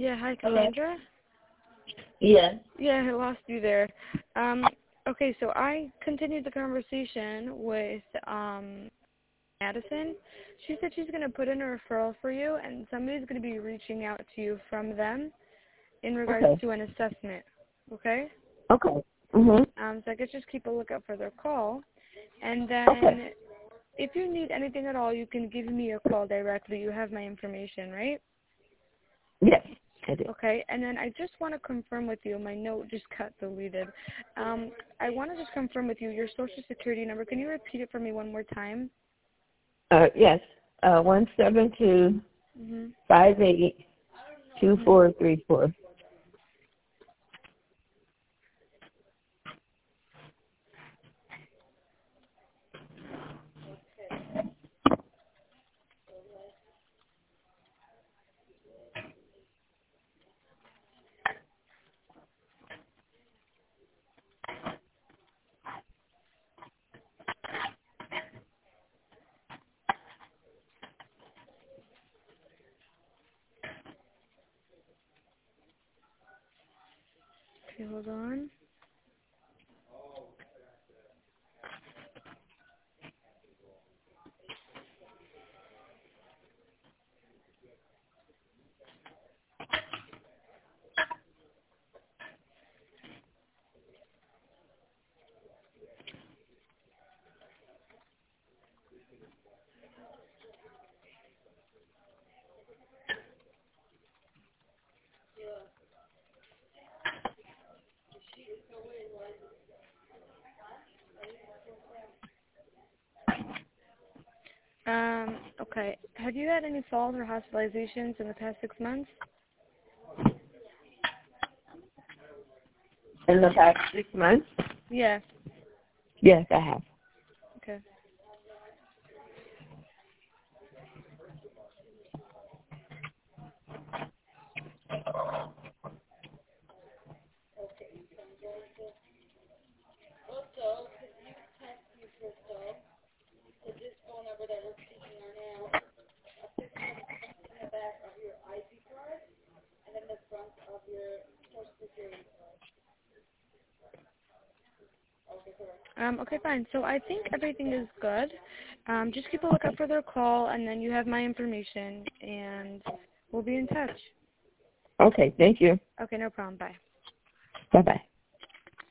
Yeah, hi, Cassandra. Yes. Yeah, I lost you there. Okay, so I continued the conversation with Madison. She said she's going to put in a referral for you, and somebody's going to be reaching out to you from them in regards to an assessment. Okay? Okay. Mhm. So I guess just keep a lookout for their call. And then if you need anything at all, you can give me a call directly. You have my information, right? Yes, I do. Okay, and then I just want to confirm with you, my note just got deleted. I want to just confirm with you your Social Security number. Can you repeat it for me one more time? Yes. 172-58-2434. Okay, hold on. Okay. Have you had any falls or hospitalizations in the past 6 months? In the past 6 months? Yeah. Yes, I have. Okay. Okay, fine. So I think everything is good. Just keep a lookout for their call, and then you have my information, and we'll be in touch. Okay, thank you. Okay, no problem. Bye. Bye-bye.